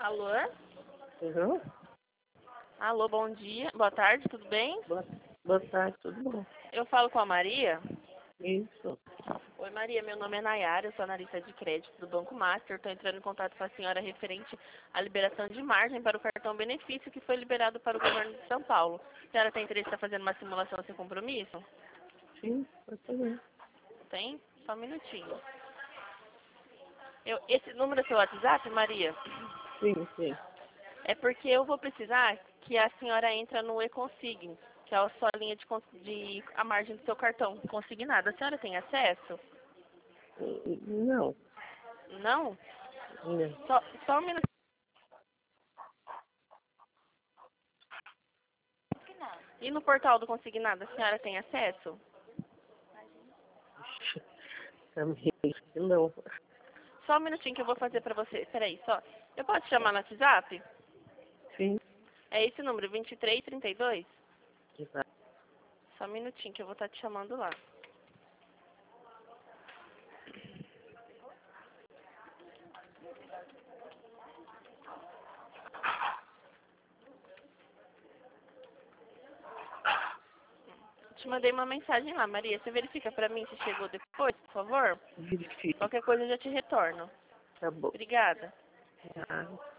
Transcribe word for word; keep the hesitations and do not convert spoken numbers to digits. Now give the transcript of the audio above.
Alô? Uhum. Alô, bom dia. Boa tarde, tudo bem? Boa, boa tarde, tudo bom? Eu falo com a Maria. Isso. Oi, Maria, meu nome é Nayara, eu sou analista de crédito do Banco Master. Estou entrando em contato com a senhora referente à liberação de margem para o cartão benefício que foi liberado para o governo de São Paulo. A senhora tem interesse em estar fazendo uma simulação sem compromisso? Sim, pode fazer. Tem? Só um minutinho. Eu, esse número é seu WhatsApp, Maria? Sim, sim. É porque eu vou precisar que a senhora entre no e-consign, que é a sua linha de, cons- de a margem do seu cartão consignado. A senhora tem acesso? N- Não, Não? não. Só, só um minuto. E no portal do consignado, a senhora tem acesso? Também não. Só um minutinho que eu vou fazer pra você. Peraí, só. Eu posso te chamar no WhatsApp? Sim, É esse número, vinte e três, trinta e dois? exato. Só um minutinho que eu vou estar te chamando lá. Te mandei uma mensagem lá, Maria. Você verifica pra mim se chegou depois, por favor? Verifique. Qualquer coisa eu já te retorno. Tá bom. Obrigada. Ah.